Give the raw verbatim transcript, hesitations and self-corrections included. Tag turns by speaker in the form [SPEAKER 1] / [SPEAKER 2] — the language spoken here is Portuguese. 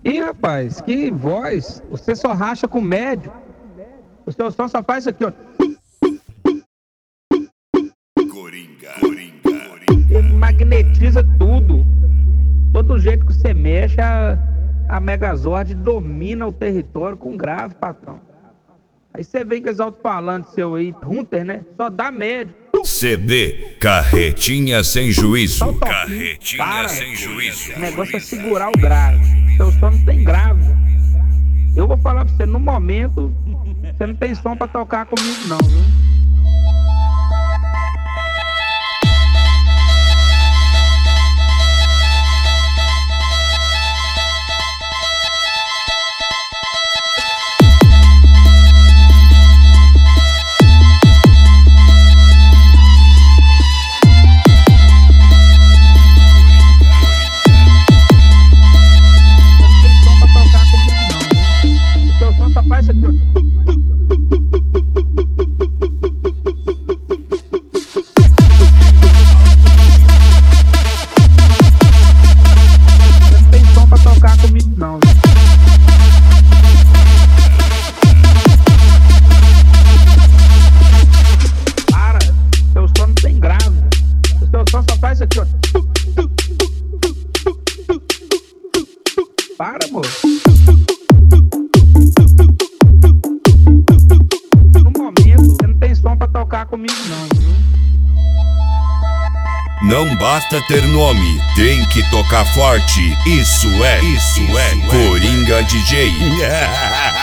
[SPEAKER 1] Ih, rapaz, que voz. Você só racha com médio. O seu som só faz isso aqui, ó.
[SPEAKER 2] Coringa, Coringa,
[SPEAKER 1] Ele magnetiza tudo. Todo jeito que você mexe, a, a Megazord domina o território com grave, patrão. Aí você vem com os alto-falantes seu aí, Hunter, né? Só dá médio.
[SPEAKER 2] C D Carretinha Sem
[SPEAKER 1] Só o
[SPEAKER 2] Juízo.
[SPEAKER 1] toquinho.
[SPEAKER 2] Carretinha
[SPEAKER 1] Para.
[SPEAKER 2] Sem Juízo.
[SPEAKER 1] O negócio é segurar o grave. Seu som não tem grave. Eu vou falar pra você, no momento, você não tem som pra tocar comigo não, viu? Faz aqui, ó. Não tem som pra tocar comigo não. Para, seu som não tem grave. O seu som só faz aqui, ó. Para, amor. Tocar comigo não, viu?
[SPEAKER 2] Não basta ter nome, tem que tocar forte. Isso é, isso é Coringa D J.